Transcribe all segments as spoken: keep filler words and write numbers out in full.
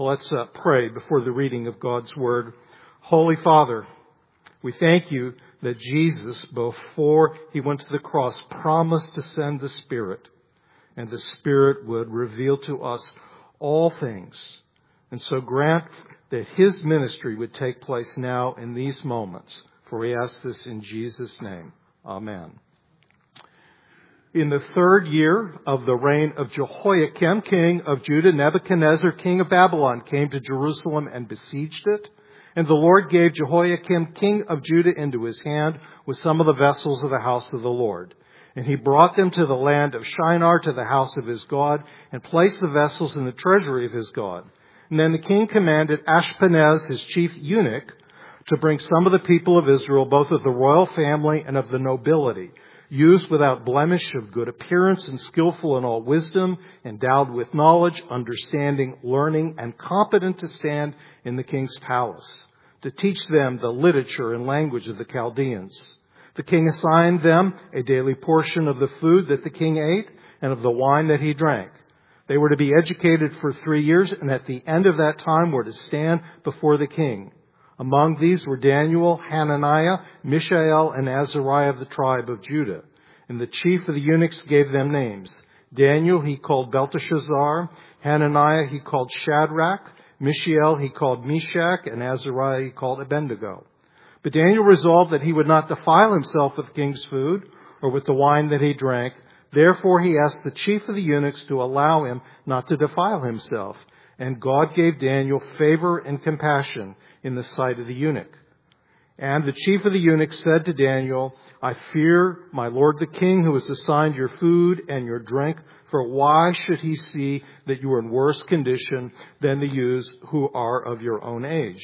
Well, let's uh, pray before the reading of God's Word. Holy Father, we thank you that Jesus, before he went to the cross, promised to send the Spirit, and the Spirit would reveal to us all things. And so grant that his ministry would take place now in these moments. For we ask this in Jesus' name. Amen. In the third year of the reign of Jehoiakim, king of Judah, Nebuchadnezzar, king of Babylon, came to Jerusalem and besieged it. And the Lord gave Jehoiakim, king of Judah, into his hand with some of the vessels of the house of the Lord. And he brought them to the land of Shinar, to the house of his God, and placed the vessels in the treasury of his God. And then the king commanded Ashpenaz, his chief eunuch, to bring some of the people of Israel, both of the royal family and of the nobility, used without blemish, of good appearance, and skillful in all wisdom, endowed with knowledge, understanding, learning, and competent to stand in the king's palace, to teach them the literature and language of the Chaldeans. The king assigned them a daily portion of the food that the king ate and of the wine that he drank. They were to be educated for three years, and at the end of that time were to stand before the king. Among these were Daniel, Hananiah, Mishael, and Azariah of the tribe of Judah. And the chief of the eunuchs gave them names. Daniel he called Belteshazzar, Hananiah he called Shadrach, Mishael he called Meshach, and Azariah he called Abednego. But Daniel resolved that he would not defile himself with the king's food or with the wine that he drank. Therefore he asked the chief of the eunuchs to allow him not to defile himself. And God gave Daniel favor and compassion in the sight of the eunuch. And the chief of the eunuchs said to Daniel, I fear my lord the king, who has assigned your food and your drink, for why should he see that you are in worse condition than the youths who are of your own age?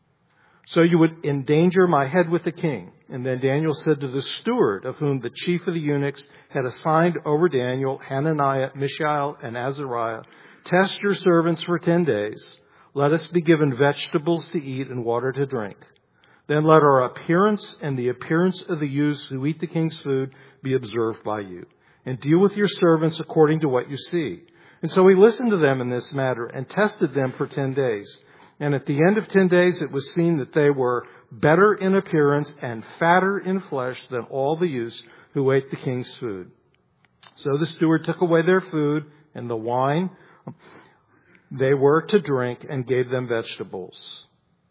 So you would endanger my head with the king. And then Daniel said to the steward, of whom the chief of the eunuchs had assigned over Daniel, Hananiah, Mishael, and Azariah, test your servants for ten days. Let us be given vegetables to eat and water to drink. Then let our appearance and the appearance of the youths who eat the king's food be observed by you. And deal with your servants according to what you see. And so he listened to them in this matter and tested them for ten days. And at the end of ten days it was seen that they were better in appearance and fatter in flesh than all the youths who ate the king's food. So the steward took away their food and the wine they were to drink, and gave them vegetables.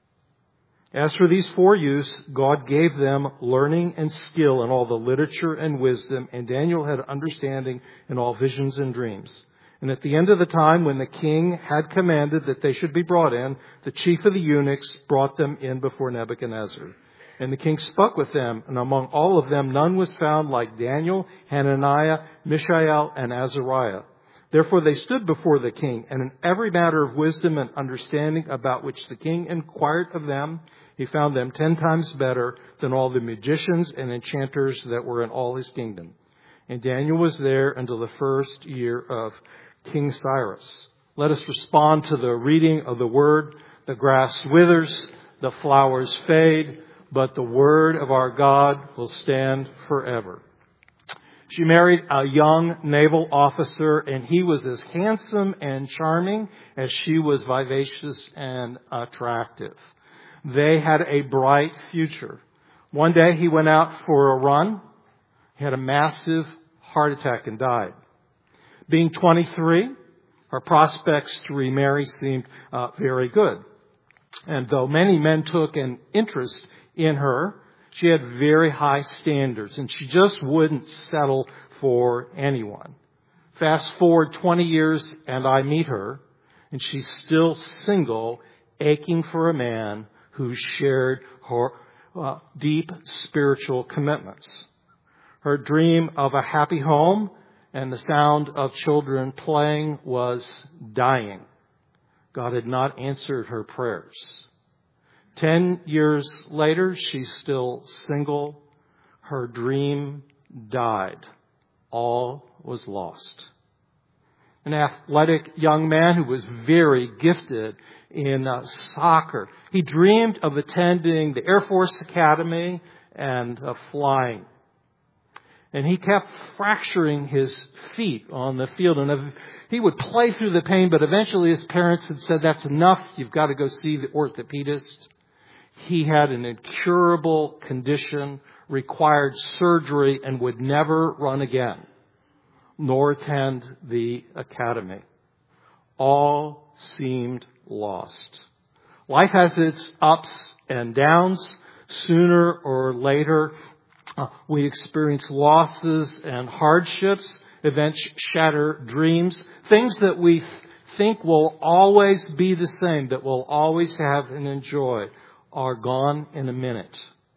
As for these four youths, God gave them learning and skill in all the literature and wisdom, and Daniel had understanding in all visions and dreams. And at the end of the time, when the king had commanded that they should be brought in, the chief of the eunuchs brought them in before Nebuchadnezzar. And the king spoke with them, and among all of them none was found like Daniel, Hananiah, Mishael, and Azariah. Therefore they stood before the king, and in every matter of wisdom and understanding about which the king inquired of them, he found them ten times better than all the magicians and enchanters that were in all his kingdom. And Daniel was there until the first year of King Cyrus. Let us respond to the reading of the word. The grass withers, the flowers fade, but the word of our God will stand forever. She married a young naval officer, and he was as handsome and charming as she was vivacious and attractive. They had a bright future. One day he went out for a run. He had a massive heart attack and died. Being twenty-three, her prospects to remarry seemed uh, very good. And though many men took an interest in her, she had very high standards, and she just wouldn't settle for anyone. Fast forward twenty years, and I meet her, and she's still single, aching for a man who shared her uh, deep spiritual commitments. Her dream of a happy home and the sound of children playing was dying. God had not answered her prayers. Ten years later, she's still single. Her dream died. All was lost. An athletic young man who was very gifted in uh, soccer. He dreamed of attending the Air Force Academy and of flying. And he kept fracturing his feet on the field. And he would play through the pain, but eventually his parents had said, that's enough. You've got to go see the orthopedist. He had an incurable condition, required surgery, and would never run again, nor attend the academy. All seemed lost. Life has its ups and downs. Sooner or later, uh, we experience losses and hardships. Events shatter dreams. Things that we th- think will always be the same, that we'll always have and enjoy, are gone in a minute.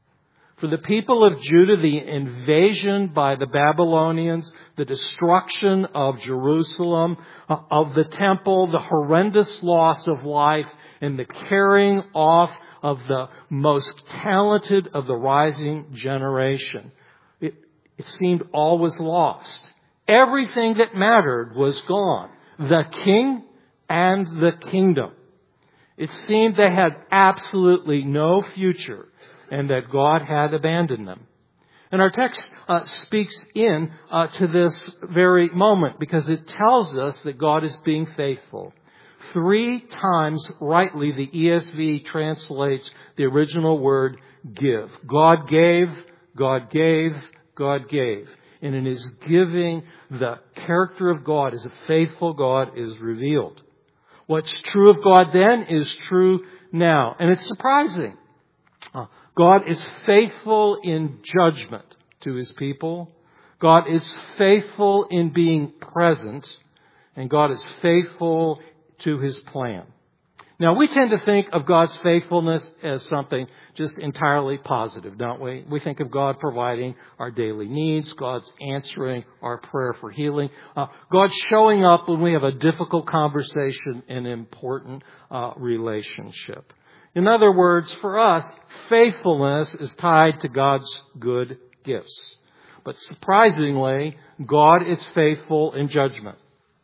For the people of Judah, the invasion by the Babylonians, the destruction of Jerusalem, uh, of the temple, the horrendous loss of life, and the carrying off of the most talented of the rising generation. It, it seemed all was lost. Everything that mattered was gone. The king and the kingdom. It seemed they had absolutely no future and that God had abandoned them. And our text uh, speaks in uh, to this very moment because it tells us that God is being faithful. Three times rightly the E S V translates the original word give. God gave, God gave, God gave. And in His giving, the character of God as a faithful God is revealed. What's true of God then is true now. And it's surprising. Uh, God is faithful in judgment to His people. God is faithful in being present. And God is faithful to His plan. Now, we tend to think of God's faithfulness as something just entirely positive, don't we? We think of God providing our daily needs, God's answering our prayer for healing, uh, God showing up when we have a difficult conversation in an important uh, relationship. In other words, for us, faithfulness is tied to God's good gifts. But surprisingly, God is faithful in judgment.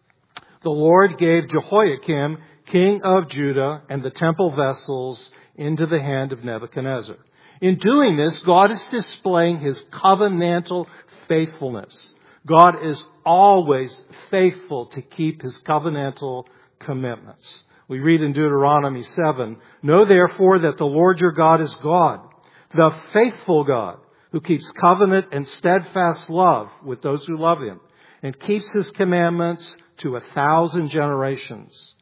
The Lord gave Jehoiakim, king of Judah, and the temple vessels into the hand of Nebuchadnezzar. In doing this, God is displaying His covenantal faithfulness. God is always faithful to keep His covenantal commitments. We read in Deuteronomy seven, "Know therefore that the Lord your God is God, the faithful God, who keeps covenant and steadfast love with those who love Him, and keeps His commandments to a thousand generations,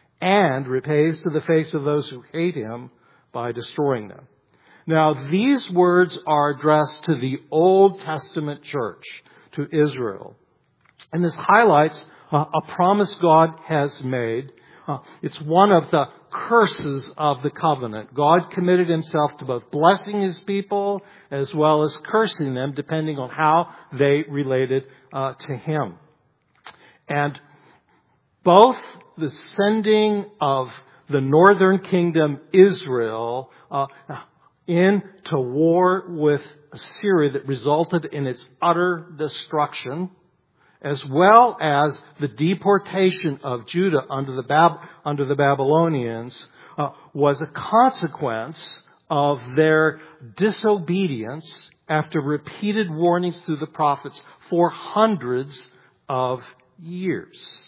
and repays to the face of those who hate Him by destroying them." Now, these words are addressed to the Old Testament church, to Israel. And this highlights uh, a promise God has made. Uh, it's one of the curses of the covenant. God committed Himself to both blessing His people as well as cursing them, depending on how they related uh, to Him. And both the sending of the northern kingdom, Israel, uh, into war with Assyria that resulted in its utter destruction, as well as the deportation of Judah under the, Bab- under the Babylonians, uh, was a consequence of their disobedience after repeated warnings through the prophets for hundreds of years.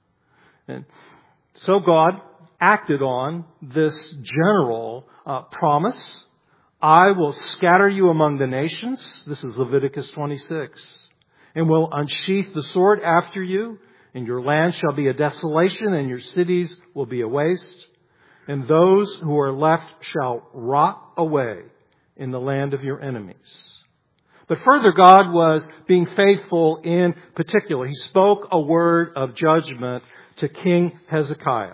And so God acted on this general uh, promise. "I will scatter you among the nations." This is Leviticus twenty-six. "And will unsheath the sword after you, and your land shall be a desolation, and your cities will be a waste. And those who are left shall rot away in the land of your enemies." But further, God was being faithful in particular. He spoke a word of judgment to King Hezekiah.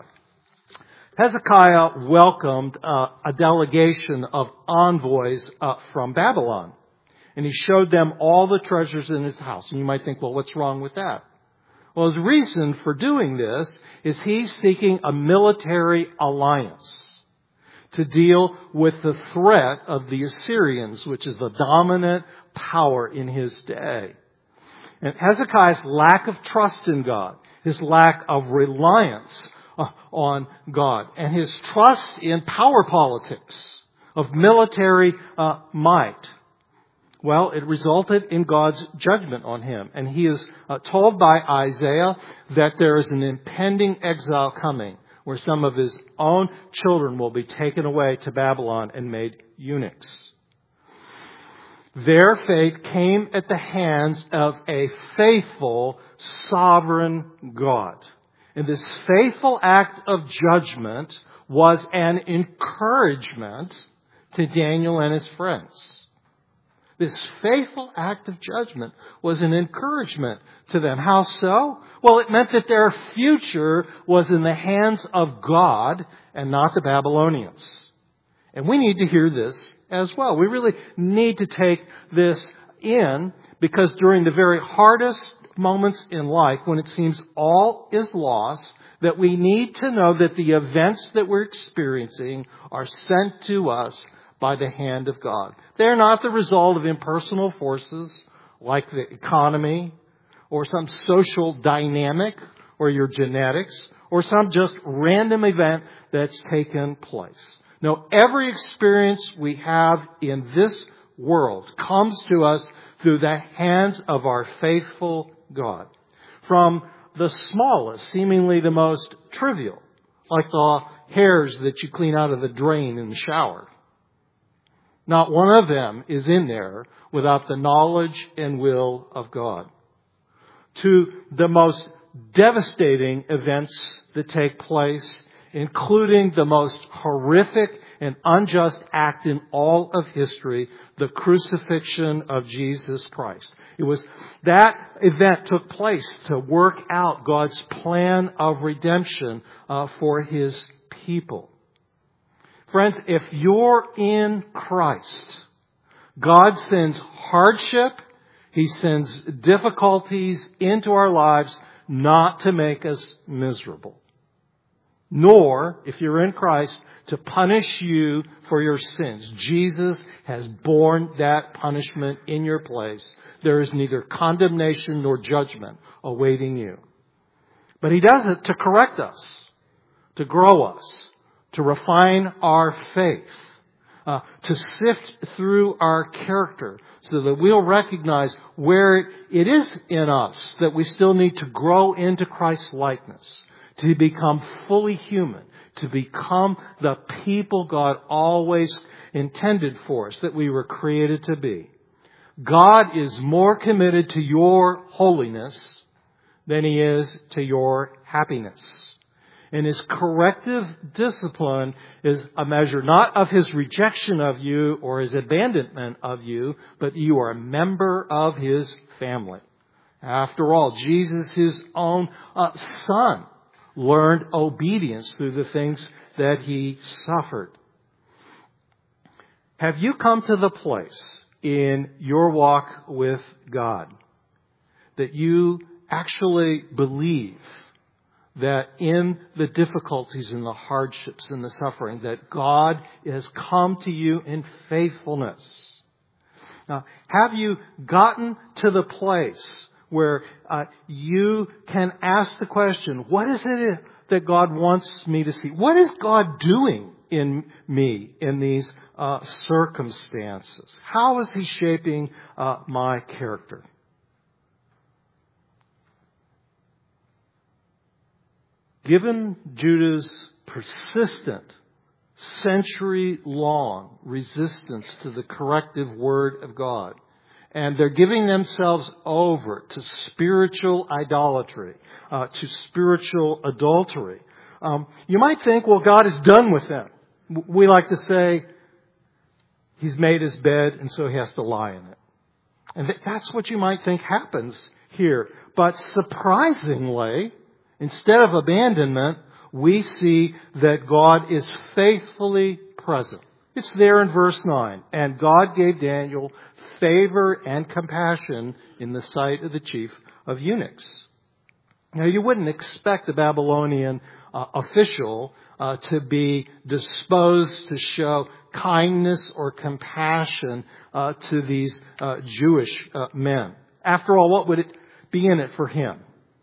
Hezekiah welcomed uh, a delegation of envoys uh, from Babylon. And he showed them all the treasures in his house. And you might think, well, what's wrong with that? Well, his reason for doing this is he's seeking a military alliance to deal with the threat of the Assyrians, which is the dominant power in his day. And Hezekiah's lack of trust in God, his lack of reliance uh, on God, and his trust in power politics, of military uh, might, Well, it resulted in God's judgment on him. And he is uh, told by Isaiah that there is an impending exile coming, where some of his own children will be taken away to Babylon and made eunuchs. Their fate came at the hands of a faithful, sovereign God. And this faithful act of judgment was an encouragement to Daniel and his friends. This faithful act of judgment was an encouragement to them. How so? Well, it meant that their future was in the hands of God and not the Babylonians. And we need to hear this as well. We really need to take this in, because during the very hardest moments in life, when it seems all is lost, that we need to know that the events that we're experiencing are sent to us by the hand of God. They're not the result of impersonal forces like the economy or some social dynamic or your genetics or some just random event that's taken place. No, every experience we have in this world comes to us through the hands of our faithful God. From the smallest, seemingly the most trivial, like the hairs that you clean out of the drain in the shower. Not one of them is in there without the knowledge and will of God. To the most devastating events that take place, including the most horrific and unjust act in all of history, the crucifixion of Jesus Christ. It was that event took place to work out God's plan of redemption uh, for His people. Friends, if you're in Christ, God sends hardship, He sends difficulties into our lives not to make us miserable. Nor, if you're in Christ, to punish you for your sins. Jesus has borne that punishment in your place. There is neither condemnation nor judgment awaiting you. But He does it to correct us, to grow us, to refine our faith, uh, to sift through our character so that we'll recognize where it is in us that we still need to grow into Christ's likeness, to become fully human, to become the people God always intended for us, that we were created to be. God is more committed to your holiness than He is to your happiness. And His corrective discipline is a measure not of His rejection of you or His abandonment of you, but you are a member of His family. After all, Jesus, His own uh, Son, learned obedience through the things that He suffered. Have you come to the place in your walk with God that you actually believe that in the difficulties and the hardships and the suffering that God has come to you in faithfulness? Now, have you gotten to the place where uh, you can ask the question, what is it that God wants me to see? What is God doing in me in these uh, circumstances? How is He shaping uh, my character? Given Judah's persistent, century-long resistance to the corrective word of God, and they're giving themselves over to spiritual idolatry, uh, to spiritual adultery, um, you might think, well, God is done with them. We like to say, He's made His bed and so He has to lie in it. And that's what you might think happens here. But surprisingly, instead of abandonment, we see that God is faithfully present. It's there in verse nine. And God gave Daniel favor and compassion in the sight of the chief of eunuchs. Now, you wouldn't expect the Babylonian uh, official uh, to be disposed to show kindness or compassion uh, to these uh, Jewish uh, men. After all, what would it be in it for him?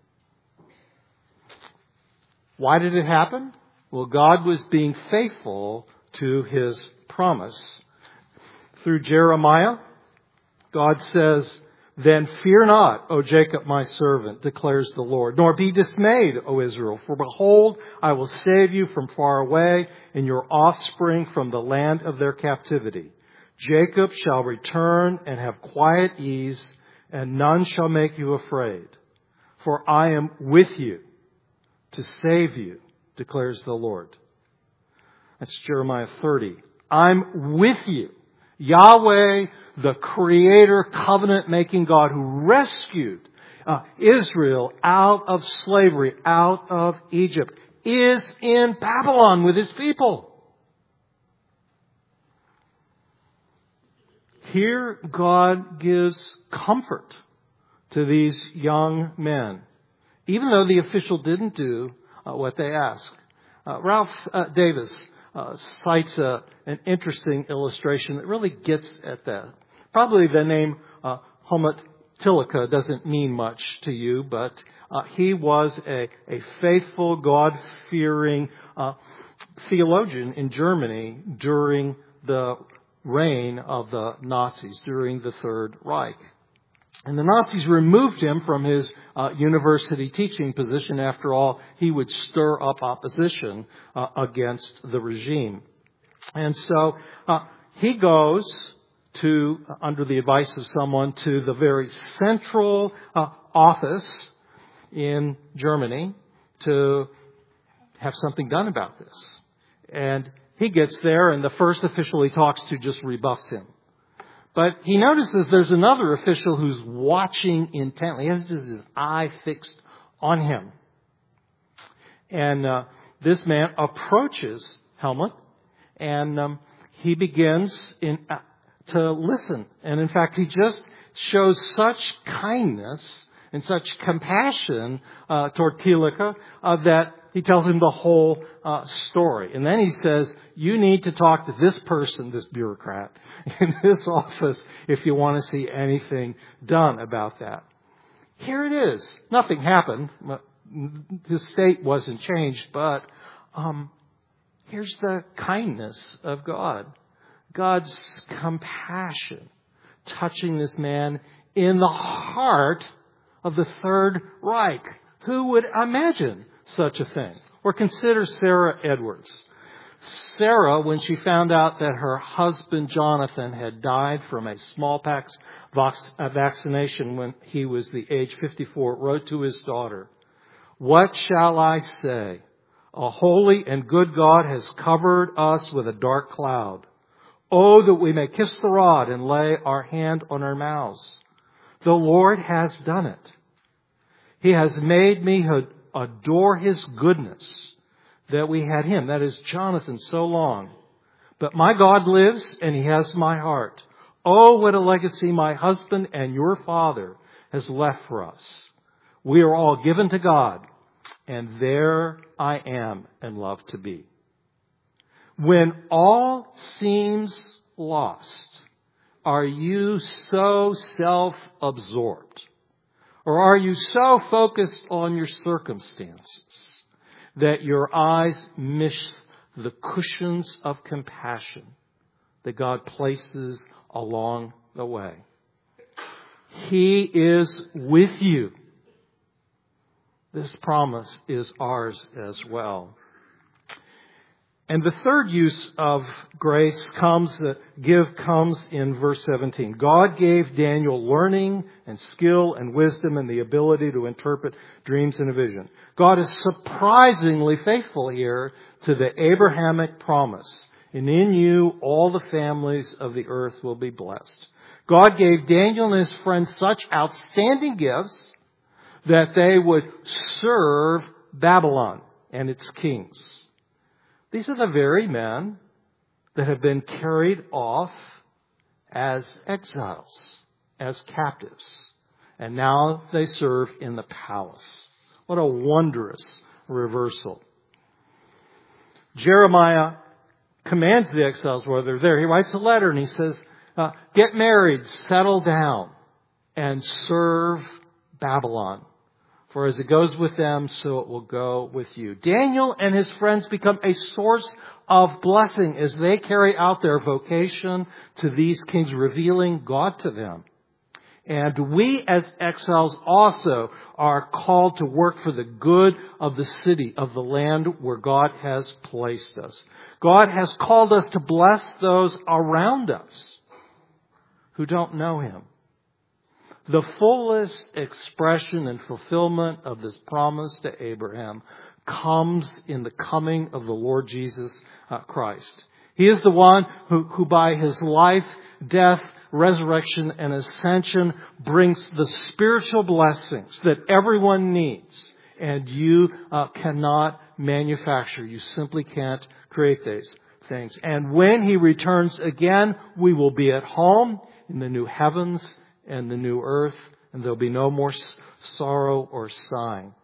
Why did it happen? Well, God was being faithful to His promise. Through Jeremiah, God says, "Then fear not, O Jacob, my servant, declares the Lord, nor be dismayed, O Israel, for behold, I will save you from far away, and your offspring from the land of their captivity. Jacob shall return and have quiet ease, and none shall make you afraid. For I am with you to save you, declares the Lord." That's Jeremiah thirty. I'm with you. Yahweh, the Creator, covenant-making God who rescued uh, Israel out of slavery, out of Egypt, is in Babylon with His people. Here, God gives comfort to these young men, even though the official didn't do uh, what they asked. Uh, Ralph uh, Davis uh, cites a, an interesting illustration that really gets at that. Probably the name uh, Helmut Tillicke doesn't mean much to you, but uh, he was a, a faithful, God-fearing uh, theologian in Germany during the reign of the Nazis, during the Third Reich. And the Nazis removed him from his uh, university teaching position. After all, he would stir up opposition uh, against the regime. And so uh, he goes to, uh, under the advice of someone, to the very central uh, office in Germany to have something done about this. And he gets there, and the first official he talks to just rebuffs him. But he notices there's another official who's watching intently. He has his eye fixed on him. And uh, this man approaches Helmut, and um, he begins in, uh, to listen. And in fact, he just shows such kindness and such compassion uh, toward Tillicke uh, that he tells him the whole uh, story. And then he says, you need to talk to this person, this bureaucrat, in this office if you want to see anything done about that. Here it is. Nothing happened. The state wasn't changed, but um, here's the kindness of God. God's compassion touching this man in the heart of the Third Reich. Who would imagine such a thing? Or consider Sarah Edwards. Sarah, when she found out that her husband Jonathan had died from a smallpox vaccination when he was the age fifty-four, wrote to his daughter, "What shall I say? A holy and good God has covered us with a dark cloud. Oh, that we may kiss the rod and lay our hand on our mouths. The Lord has done it. He has made me adore His goodness, that we had him," that is Jonathan, "so long. But my God lives, and He has my heart. Oh, what a legacy my husband and your father has left for us. We are all given to God, and there I am and love to be." When all seems lost, are you so self-absorbed? Or are you so focused on your circumstances that your eyes miss the cushions of compassion that God places along the way? He is with you. This promise is ours as well. And the third use of grace comes, the give comes in verse seventeen. God gave Daniel learning and skill and wisdom and the ability to interpret dreams and a vision. God is surprisingly faithful here to the Abrahamic promise. And in you, all the families of the earth will be blessed. God gave Daniel and his friends such outstanding gifts that they would serve Babylon and its kings. These are the very men that have been carried off as exiles, as captives. And now they serve in the palace. What a wondrous reversal. Jeremiah commands the exiles while they're there. He writes a letter and he says, uh, get married, settle down, and serve Babylon. For as it goes with them, so it will go with you. Daniel and his friends become a source of blessing as they carry out their vocation to these kings, revealing God to them. And we as exiles also are called to work for the good of the city, of the land where God has placed us. God has called us to bless those around us who don't know Him. The fullest expression and fulfillment of this promise to Abraham comes in the coming of the Lord Jesus uh, Christ. He is the one who, who by His life, death, resurrection, and ascension brings the spiritual blessings that everyone needs. And you uh, cannot manufacture. You simply can't create these things. And when He returns again, we will be at home in the new heavens and the new earth, and there'll be no more sorrow or sighing.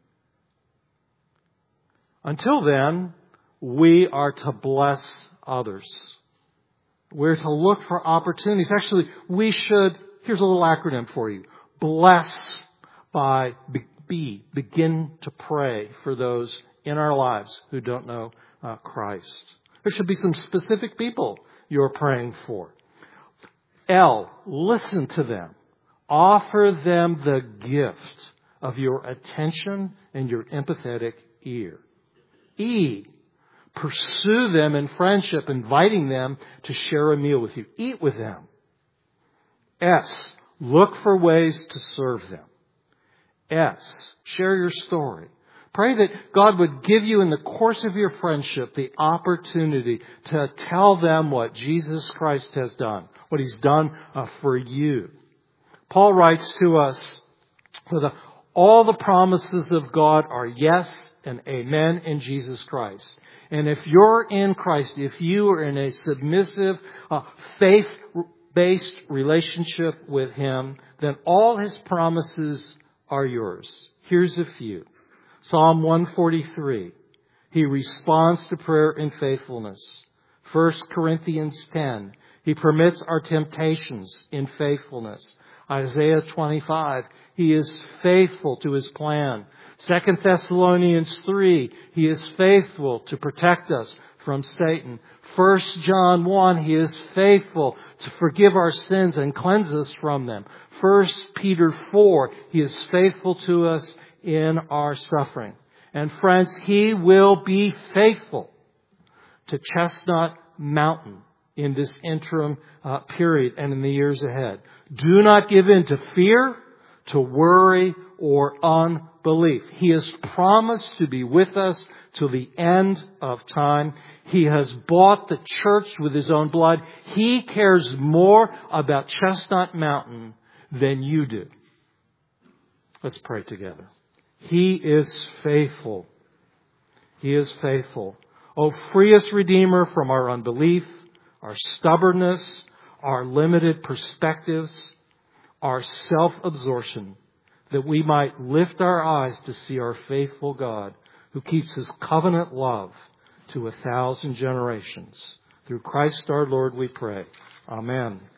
Until then, we are to bless others. We're to look for opportunities. Actually, we should, here's a little acronym for you. Bless by be, begin to pray for those in our lives who don't know uh, Christ. There should be some specific people you're praying for. L, listen to them. Offer them the gift of your attention and your empathetic ear. E, pursue them in friendship, inviting them to share a meal with you. Eat with them. S, look for ways to serve them. S, share your story. Pray that God would give you in the course of your friendship the opportunity to tell them what Jesus Christ has done, what He's done uh, for you. Paul writes to us, for the, all the promises of God are yes and amen in Jesus Christ. And if you're in Christ, if you are in a submissive, uh, faith-based relationship with Him, then all His promises are yours. Here's a few. Psalm one forty-three. He responds to prayer in faithfulness. First Corinthians ten. He permits our temptations in faithfulness. Isaiah twenty-five. He is faithful to His plan. Second Thessalonians three. He is faithful to protect us from Satan. First John one. He is faithful to forgive our sins and cleanse us from them. First Peter four. He is faithful to us in our suffering. And friends, He will be faithful to Chestnut Mountain in this interim uh, period and in the years ahead. Do not give in to fear, to worry, or unbelief. He has promised to be with us till the end of time. He has bought the church with His own blood. He cares more about Chestnut Mountain than you do. Let's pray together. He is faithful. He is faithful. Oh, free us, Redeemer, from our unbelief, our stubbornness, our limited perspectives, our self-absorption, that we might lift our eyes to see our faithful God who keeps His covenant love to a thousand generations. Through Christ our Lord we pray. Amen.